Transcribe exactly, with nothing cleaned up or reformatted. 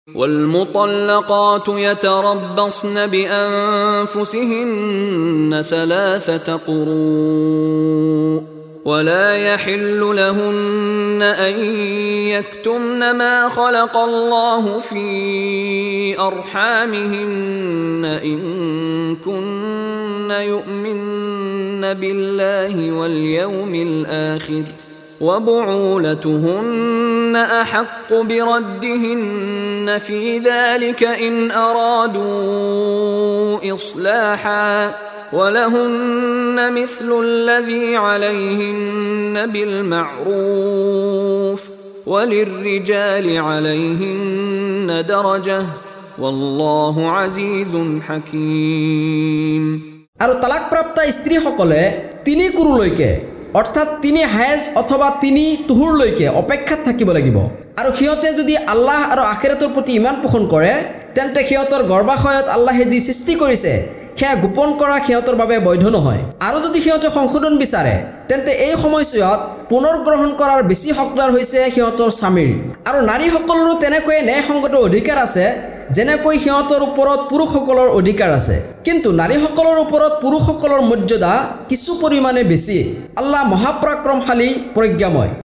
والمطلقات يتربصن بأنفسهن ثلاثة قروء ولا يحل لهن أن يكتمن ما خلق الله في أرحامهن إن كن يؤمن بالله واليوم الآخر وبعولتهن أحق بردهن في ذلك إن أرادوا إصلاحا ولهن مثل الذي عليهن بالمعروف وللرجال عليهن درجة والله عزيز حكيم আর তালাক প্রাপ্ত স্ত্রী সকলে তিনি কুৰুলৈকে অর্থাৎ তিনি হায়েজ অথবা তিনি তুহুৰলৈকে অপেক্ষাত থাকিব লাগিব আৰু সিহঁতে যদি আল্লাহ আৰু আখিৰাতৰ প্ৰতি ঈমান পোষণ কৰে তেন্তে সিহঁতৰ গৰ্ভাশয়ত আল্লাহে যি সৃষ্টি কৰিছে সেয়া গোপন কৰা সিহঁতৰ বাবে বৈধ নহয় আৰু যদি সিহঁতে সংশোধন বিচাৰে তেন্তে এই সময়ছোৱাত পুনৰ গ্ৰহণ কৰাৰ বেছি হকদাৰ হৈছে সিহঁতৰ স্বামীৰ আৰু নাৰীসকলৰো তেনেকৈ ন্যায়সংগত অধিকাৰ আছে যেনেকৈ সিহঁতৰ ওপৰত পুৰুষসকলৰ অধিকাৰ আছে কিন্তু নাৰীসকলৰ ওপৰত পুৰুষসকলৰ মৰ্যাদা কিছু পৰিমাণে বেছি আল্লাহ মহাপৰাক্ৰমশালী প্ৰজ্ঞাময়